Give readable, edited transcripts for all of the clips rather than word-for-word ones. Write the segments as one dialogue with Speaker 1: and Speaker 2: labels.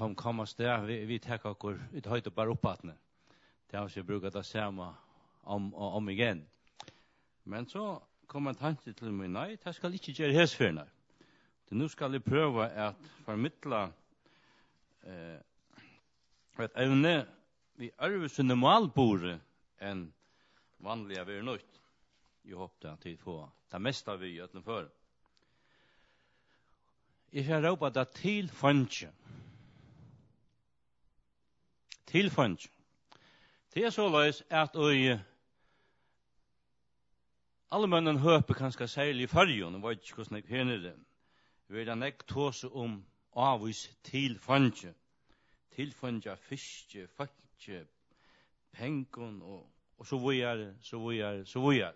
Speaker 1: komast där vi tar okkur ut höjt och bara uppåtne. Det har jag brukat att säga om igen. Men så kom en tanke till mig, nej, det skal ikke gjøre hesfyrner. Nu skal jeg prøve at formidla et evne vi arvesunne malbore enn vanliga vi nøyt. Jeg håper at vi får det meste vi gjør den før. Jeg skal råpe det til fondje. Til fondje. Det så løs at alle mønnen høper kanskje særlig i fargen, og vet ikke hvordan jeg kjenner det. Vi vil da tåse om avvis til fondje. Til fondje fiske, fatje, pengen og så videre.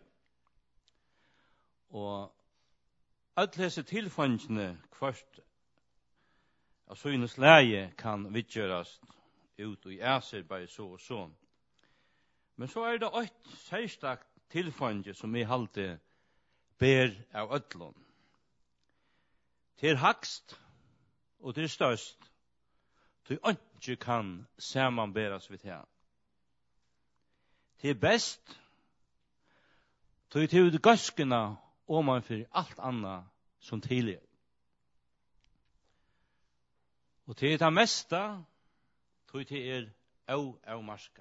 Speaker 1: Og alle disse tilfondjene først av søgnes leie kan vidgjøres ut i æser bare så og så. Men så det et særstakt tilfondje som jeg halte ber av ødlån. Til hakst og til størst til ikke kan samanberas vidt her. Til best til gaskene og man for alt annet som tidligere. Og til det meste til av marska.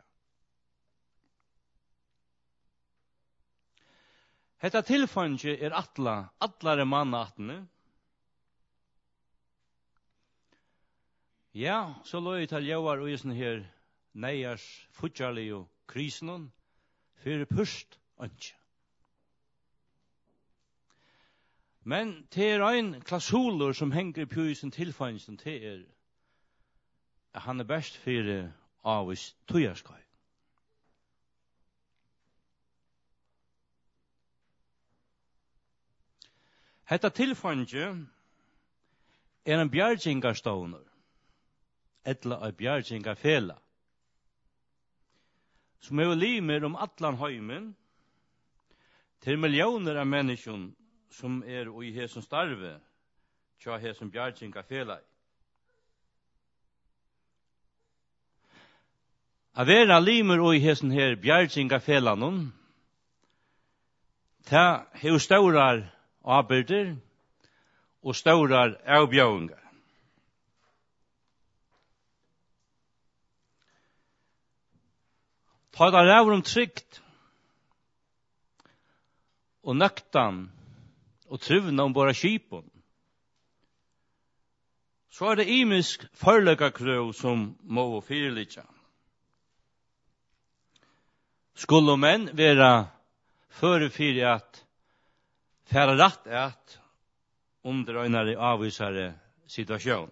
Speaker 1: Hetta tilfondje atlare mannatene. Ja, så lå jeg til jævar og isen her neiers futjarlig og krisen for pust ønske. Men det en klausuler som henger på i sin tilfondjen til at han best for avvis tøyerskøy. Hetta tilfondje en bjargingarståner, etla en bjargingarfela, som limer atlan heimen til millioner av mennesker som i hesson starve, tja hesson bjargingarfela. A vera limer og i hesson her bjargingarfelanon, ta heu staurar avbyrder og staurar avbjøringar. Ta det ræver trygt og nøktan og trivna bara skipon. Så det imisk förlökarkröv som må fyrlitja. Skulle menn vera förefyr at færa rätt at underøynare avvisare situation.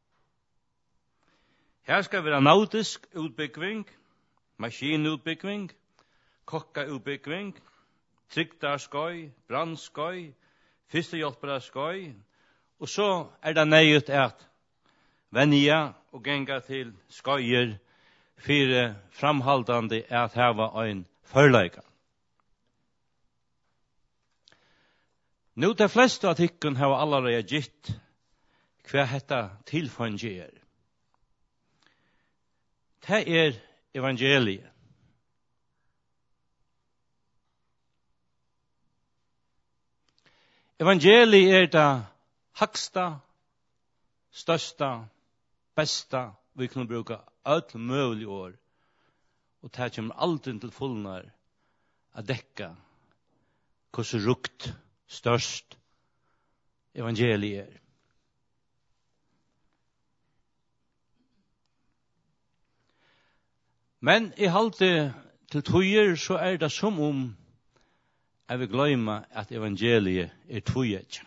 Speaker 1: Her skal vera nautisk utbyggving, maskinutbyggving, kokkautbyggving, trygdarskøy, brandskøy, fyrstehjelparaskøy, og så det nøyut at venja og genga til skøyer for framhaldande at hava ein førleika. Nu de fleste av tikkun hava allerede gitt hva hetta tilfondje Det evangeliet. Evangeliet det haksta, størsta, besta vi kan bruka alt mulig år, og det kommer aldri til fullnar a dekka hvordan rukt størst evangeliet Men I halte til tøyer så det som om jeg vil gløyma at evangeliet tøyet.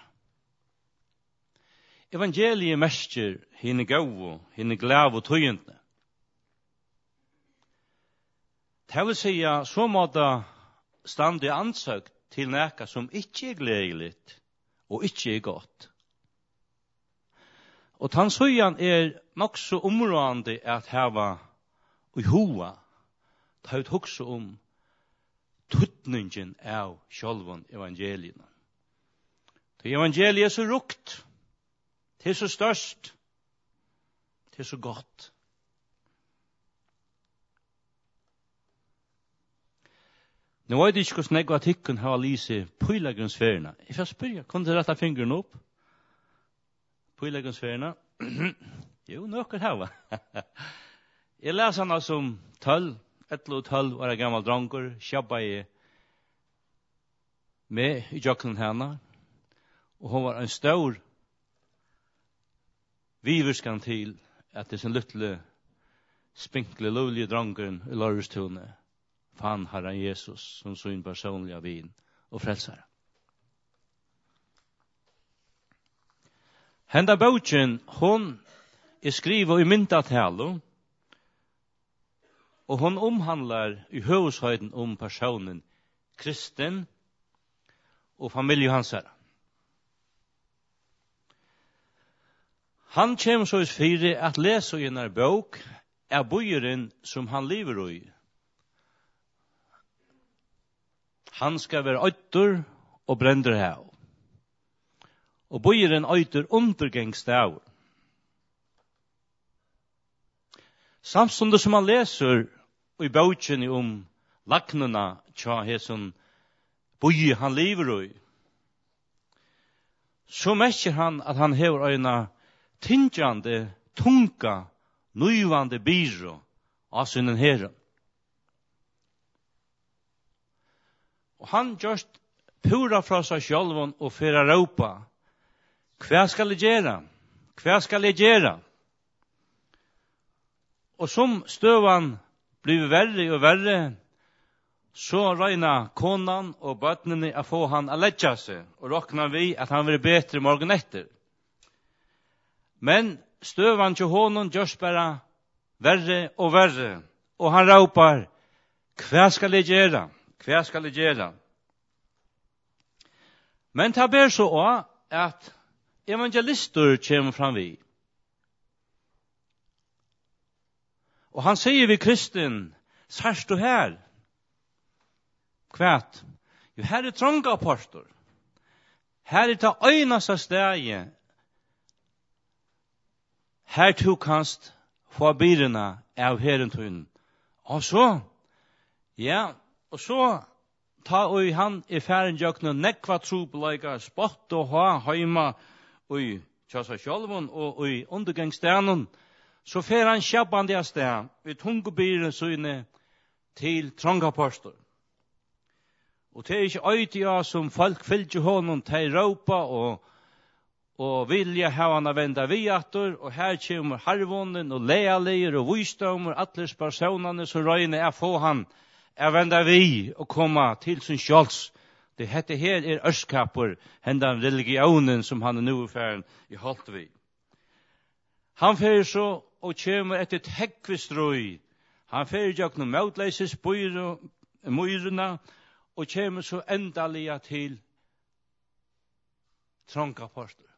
Speaker 1: Evangeliet mestjer henne gau, henne glav og tøyentne. Det vil säga så måtte stande ansøkt til næka som ikke gledeligt og ikke godt. Og tannsøyan nok så områdende at hava i hoa ta ut hoksa tutningen av sjálvan evangelien. Det evangeliet så rukt, det så størst, Det så gott. Nu vet jag inte hvordan jeg var tikkun har lyse pøylagrunnsferina. Jeg får spørre, kunne du rette fingeren opp? Pøylagrunnsferina? Jo, nokker hava. Jeg leser han som 12 var en gammal dranker, kjabba i med i jokken henne, og hun var en stor viverskan til at det sin lytle spinkle lovlige drankeren i Lørrestune fann Herren Jesus som sin personliga vin og frelsare. Henda bøtjen, hon skriva i myndatalo, og hon omhandlar i høveshøyden om personen kristen og familie hans herre. Han kjem så i fire at lese i en bok bøyeren som han lever i. Han skal være øyter og brender hav. Og bøyeren øyter undergengstav. Samstundet som han leser i boken om laknena tja heson bøye han lever i, så merker han at han hever øyna tingjande, tunga, nøyvande byrå av synen herren. Og han gjørst pura fra seg sjálvan og fyrir råpa, hva skal jeg gjøre? Hva skal jeg gjøre? Og som støvan blir verre og verre, så regna konan og bøtnene å få han å letja seg, og råkna vi at han vil bedre morgen etter. Men støvan til honom gjørs bare verre og verre, og han råpar, hva skal jeg gjøre? Hva skal jeg gjøre? Men det ber så også at evangelister kommer fram vi. Og han sier vi kristen, sørst du her? Kvært? Jo, her trånga apostor. Her ta øynast steg. Her to kanst få byrena av herentun. Og så, ja, og så ta og han færen jøkna nekva trobeleika, spott og ha heima og tjasa sjálvun og i undergangstenen, så fer han kjabbande av sted, vi tungobyren søyne til trångapostor. Og det ikke øytiga som folk fylgje honom til råpa og vilja ha han venda viator, og her kommer harvonen og lealeier og visdommer, atles personane som røyne få han venda vi og komma til sin sjåls. Det hette her ørskapur, hendan religionen som han nu er færen i holdt vi. Han fer så og kommer etter tekvistrøy. Han fer jo noen møtleises myrene, og kommer så endalige til trångapostor.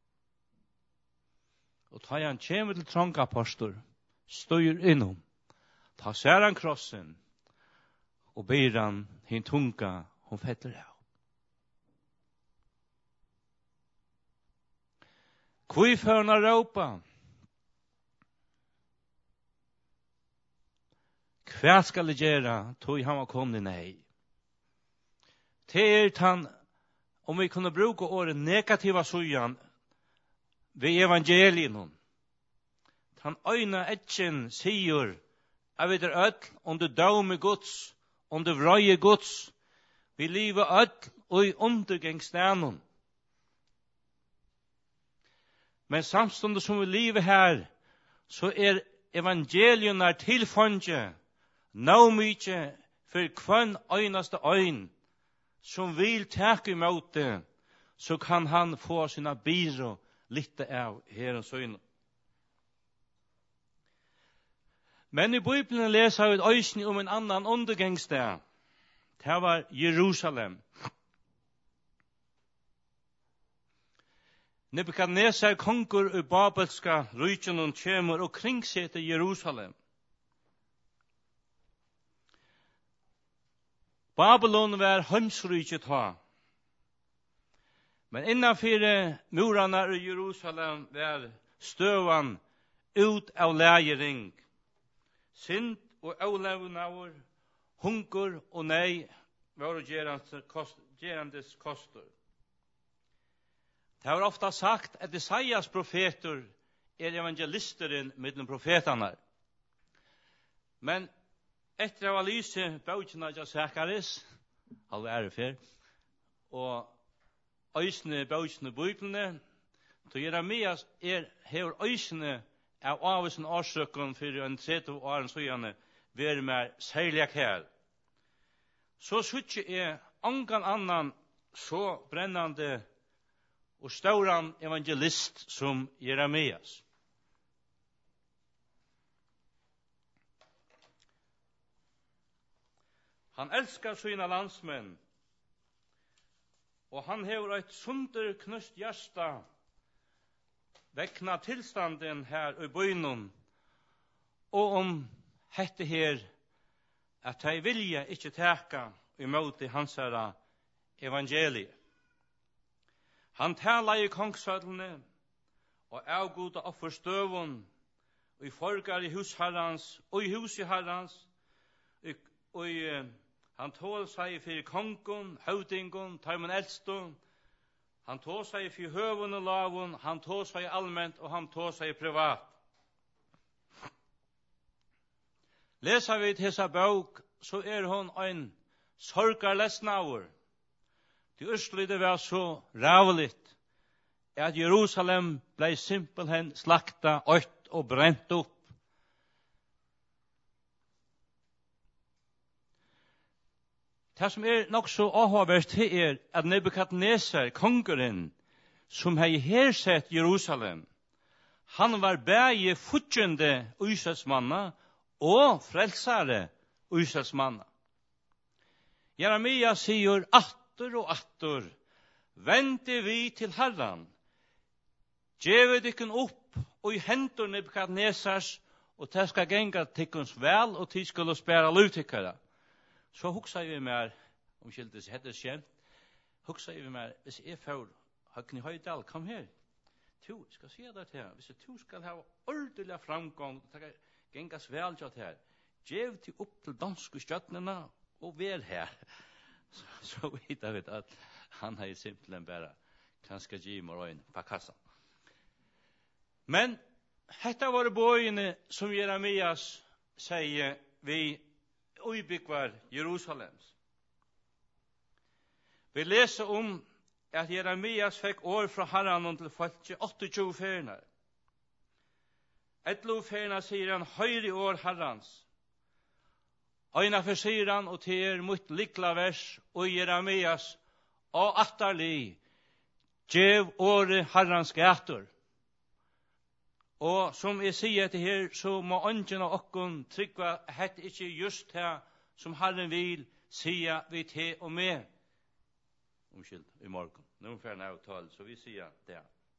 Speaker 1: Og da han kommer til trångapostor, støyer innom, ta ser han krossen, og ber han hin tunga, hun fetter av. Hvor fører han råpa? Hva skal jeg gjøre? Tog han var kommet nei. Det han, om vi kunne bruke året negativa sujan ved evangelien. Han øyna etjen sier, jeg vet ødel, om du døm med Guds, om du vrøye Guds, vi lever ødel og i undergangsstenen. Men samstundet som vi lever her, så evangelien tilfunnet, nå mykje for kvann øynaste øyn, som vil takke imot det, så kan han få sina byrå litt av herrens øyne. Men i Bibelen leser vi et øyne om en annan undergangssted. Det var Jerusalem. Nebukadnesar kongur i babelska rykjen kjemur og kringsete Jerusalem. Babylon var hønsrykjet ha. Men innanfyr murarna i Jerusalem var støvan ut av lægering, synd og avlevnaver, hungur og nei, var gerandes kostur. Det har ofta sagt at Isaias profeter evangelisteren mellom profetarna. Men etter å ha lyse bautjena av Zakaris, halv ærefer, og øysene bautjene bøyblene, til Jeremias hever øysene av avisen årsøkken for en 30 åren søgjane, være mer særlig her. Så sutje angan annan så brennande og stauran evangelist som Jeremias. Han elskar sina landsmenn, og han hever eit sunder knust hjärsta vekna tilstanden her i bøynum, og hette her at de vilja ikkje teka imot hansara evangeliet. Han tala i kongsødlene og avgoda offerstøvun og i forgar i husherrans og i hus i herrans og han tål seg fyrir kongun, høvdingun, tarmen eldstun, han tål seg fyrir høvun og lavun, han tål seg allment og han tål seg privat. Lesa vi til hessa bók, så hon ein sorgarlesnaur. Det urslide var så ravligt at Jerusalem blei simpelthen slakta, øyt og brent opp. Det som nok så avhåverst at Nebukadnesar, kongeren, som hei hersett Jerusalem, han var bæge futjende Israelsmanna og frelsare Israelsmanna. Jeremia sier atter og atter, vente vi til Herran, djeve dykken opp og i hendur Nebukadnesars, og det skal genga tykkens vel, og de skulle spæra lutikkara. Så hugsa vi mer, skildes heter skjent, hugsa vi mer, hvis jeg får Høgni Høydal, kom her. Du skal se det her, hvis du skal ha ordentlig framgång, det skal gengas vel til her, djev til opp til danske stjøtnene, og vær her. Så vet jeg at han har simpelthen bare kanskje gi morgen på kassa. Men dette var bøyene som Jeremias sier vi uibygvar Jerusalems. Vi leser at Jeremias fikk år fra Herren til folket 28 ferner. 11 ferner sier han, høyre år Herrens. Øyna for sier han, og til mot likla vers, og Jeremias, og atterlig, djev åre Herrens gater. Og som jeg sier til her, så må ånden av okken tryggva hett ikke just her som Herren vil sia vi til og med. Omkyld, i morgen. Nå får jeg avtale, så vi sier det.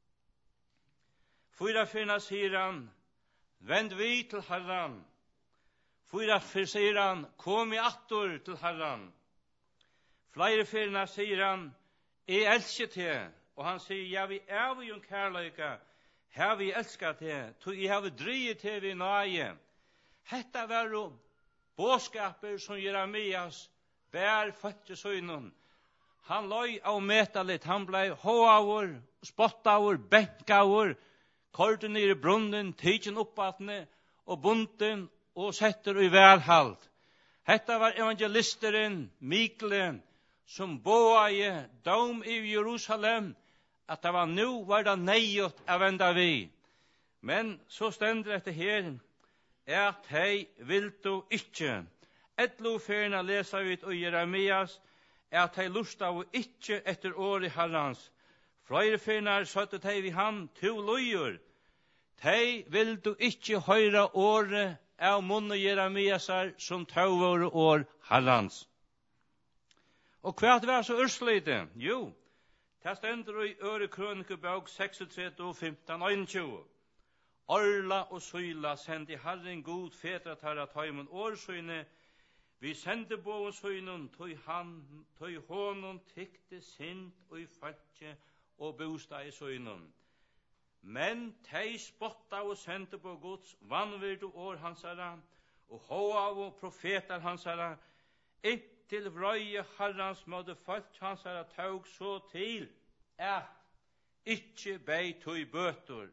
Speaker 1: 4 ferna sier han, vend vi til Herren. 4 sier han, kom i attor til Herren. Flere ferna sier han, jeg elsker til, og han sier, ja, vi er jo en kærløyga, her vi elskar til, tog jeg har drivet til vi nøye. Hetta var jo båskaper som Jeremias bær føttesøgnen. Han løy av metalit, han blei håavur, spottavur, benkavur, korte nere i brunnen, tidsen oppvattne, og bunten, og setter i velhald. Hetta var evangelisteren, Mikle, som boaie dom i Jerusalem, at det var nu var det neiot av venda vi. Men så stender det her, at hei vil du ikkje. 11 ferna leser vi i Jeremias, at hei lusta av ikkje etter året Herrans. Flere ferna søtte hei vi han to løyer. Hei vil du ikkje høyra året av munne Jeremiasar som tøvåre år Herrans. Og hva var så urslite? Jo, det stender i Øre Krønikebok 36 og 15 og 21. Orla og Syla sendte Herren god fedra tarra tøymen årsøyne. Vi sendte boven søynen, tøy honom tykte sint og i fatje og bostad i søynen. Men tei spotta og sendte på Guds vanvirdu år hansara, og hoa og profetar hansara, til vrøye Herrans måtte folk hansara tåg så til, ikkje bei tøy bøtur.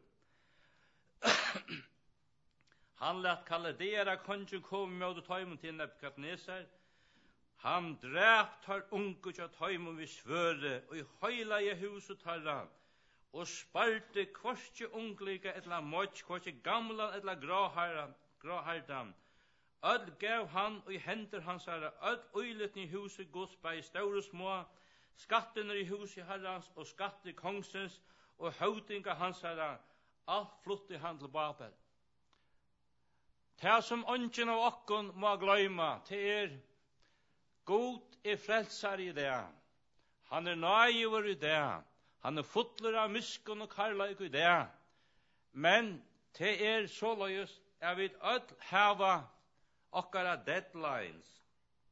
Speaker 1: Han lät Kaldera kongen kom med tøymon til Nebukadnesar. Han drep tar unge til tøymon vi svøre, og i høyla i huset tarra, og sparte kvarske unglika etla møtt, kvarske gamla etla gråhardan. Öll gav han og i hender hans herra, öll uileten i huset Guds bei store små, skatten i huset Herrans og skatter kongsens og høvdinga hans herra, alt flutti han til Babel. Det som ongen av okkon må gløyma, til God frelsar i det. Han nøyver i det. Han fotler av miskun og karlaik i det. Men til såløys jeg vil öll hava okkara deadlines.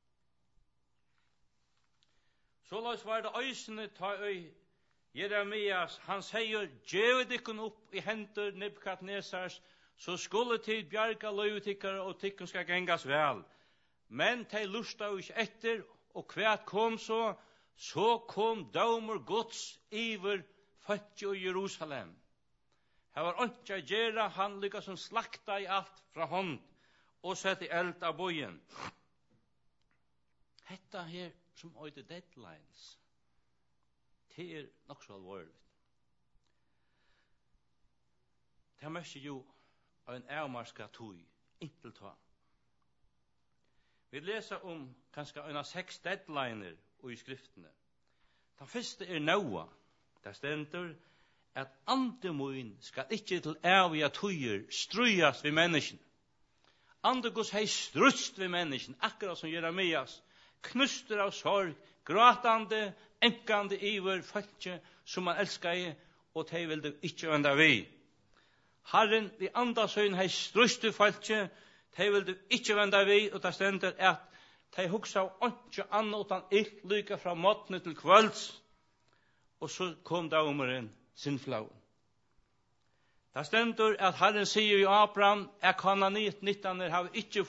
Speaker 1: Såløys var det øysene ta i Jeremias. Han sier, «Gjev dikken opp i hendur Nebukadnesars, så skulle tid bjarga løyutikkare og tikkun skal gengas vel. Men de lusta jo ikke etter, og kvært kom så kom daumur Guds iver født i Jerusalem. Her var ontja gjerra, han lykka som slakta i alt fra hånd, og sett i eld av bojen. Hetta her som øyde deadlines, det nok så alvorlig. Det mest jo av en avmarska tøy, inntil ta. Vi leser om kanskje en av 6 deadliner i skriftene. Den første Noah. Der stender at andemoen skal ikke til evige tøyer strøyast ved mennesken. Andegos hei strust ved mennesken, akkurat som Jeremias, knuster av sorg, gråtande, enkande iver, falske som man elskar i, og de vil det ikke vende vi. Herren, vi andasøyn hei strust ved falske, de vil det ikke vende vi, og det stender at de hugsa av ikke annet utan illt lykke fra måttene til kvölds, og så kom daumeren sinnflauen. Det stender at Herren sier i Abraham, kananit 19 har ikke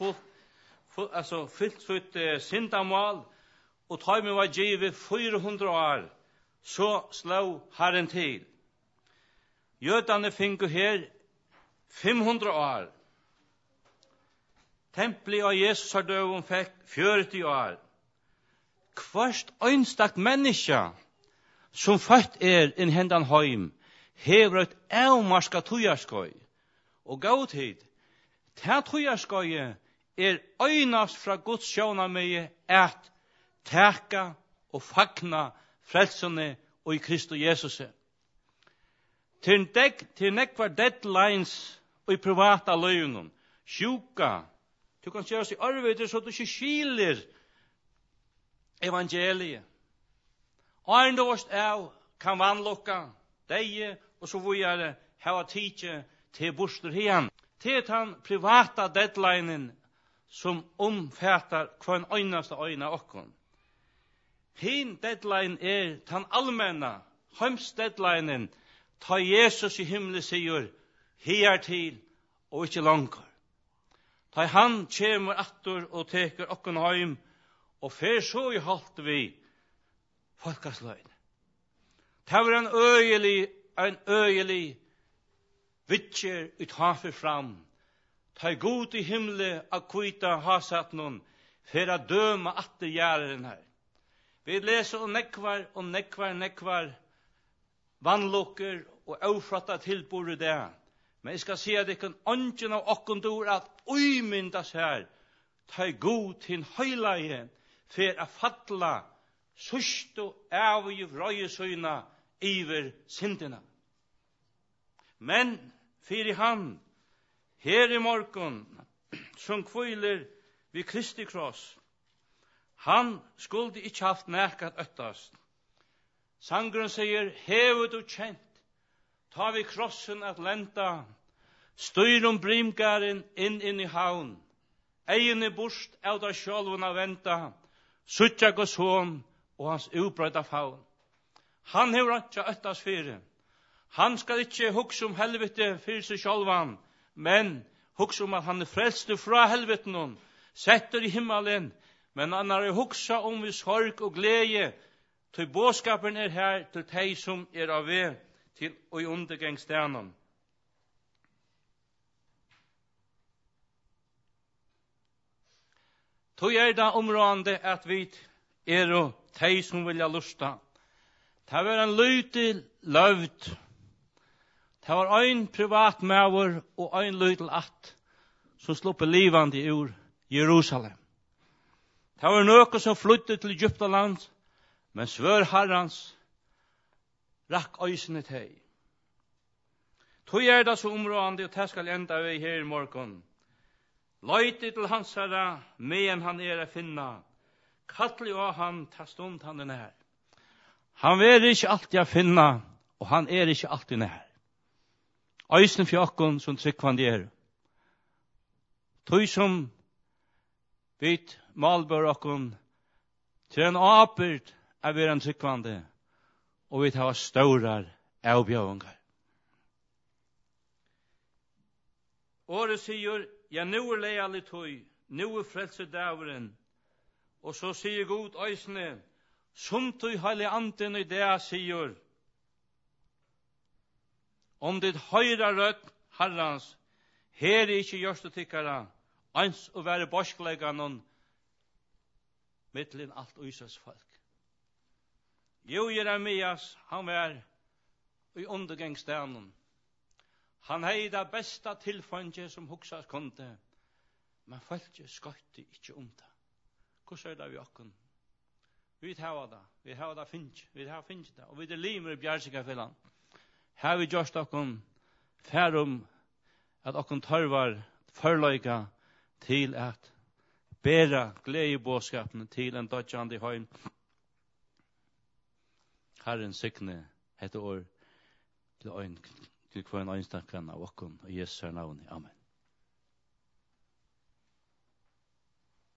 Speaker 1: fyllt sitt syndamål, og tar med var givet 400 år, så slå Herren til. Jødane finner her 500 år. Templet av Jesus har døven fikk 40 år. Hverst øynstakt menneske som født inn hendan heim, hever et avmarska tøyarskøy. Og gautid, det tøyarskøy øynast fra Guds sjånamøye at teka og fagna frelsene og i Kristus Jesus. Til nekvar deadlines og i privata løgnen, sjuka, du kan gjøre seg arbeid så du ikke skiler evangeliet. Og en dårst kan vannlokka deg, og så vil jeg ha tidje til borster igjen. Til den privata deadlinen som omfattar hver øyneste øyne okkon. Hin deadline den allmenna, heims deadlinen, ta Jesus i himmelen sier, her til og ikke langer. Ta han kjemur attur og teker okkon heim, og fer så i halt vi folkasløyne. Ta var en øyelig vitjer ut hafer fram. Ta god i himle av kvita hasat noen, for å døma atter gjæren her. Vi leser om nekvar vannlukker og aufratta tilbord i det. Men jeg skal si at det kan ånden av okken dår at uimyndas her, ta god til høyleie, for å fatla sørst og av i vrøyesøyna iver syndina. Men fyrir han, her i morgon, som kviler vid Kristi kross, han skulle ikke haft nækat øttast. Sangren sier, hevet du kjent, ta vi krossen at lenta, styr brimgaren inn i havn, egin borst av da sjølven av venta, suttja gos hån og hans ubrøyda favn. Han hever ikke øttast fyrir. Han skal ikke hugsa helvete fyrir seg sjálvan, men hugsa at han frelst fra helveten, setter i himmelen, men han har hugsa vi sorg og glede, til båskapen her til de som av vei til og i undergangsstenen. Tog det områdende at vi og de som vilja lusta. Det var en lytel løvd. Det var ein privat maver og ein lytel att som sluppe livande ur Jerusalem. Det var noe som flyttet til Egyptaland, men svør Herrans rakk øysene til. Tog det så områdende, og det skal enda vi her i morgen. Løyte til hans herre, men han å finne. Kattelig av han, ta stund han nær. Han er ikke alltid å finne, og han er ikke alltid nær. Øysen fjokken som tryggvann Tog som vit malbør okkon til en apert av være en tryggvande, og vi tar staurar avbjøvingar. Året sier, ja, nu leia litt høy, nu frelse dæveren, og så sier God øysene, som tog heilig anden i det sier, om det høyra rødt herrans, her ikke gjørst og tykkara, ans å være borskleganon, mittlen alt Israels folk. Jo, Jeremias, han var i undergangsstenen. Han hei det besta tilfanget som huksas kunde, men folket skøyte ikke det. Hvordan det vi okken? Vi har det finnes, vi har finnes det, og vi limer i bjersikafillan. Her vi gjørst okken færum at okken tørvar forløyga til at bæra gledebåskapene til en dødjande høyn. Herren signe hette år til hver en øynstakkan av okken og Jesu navn. Amen.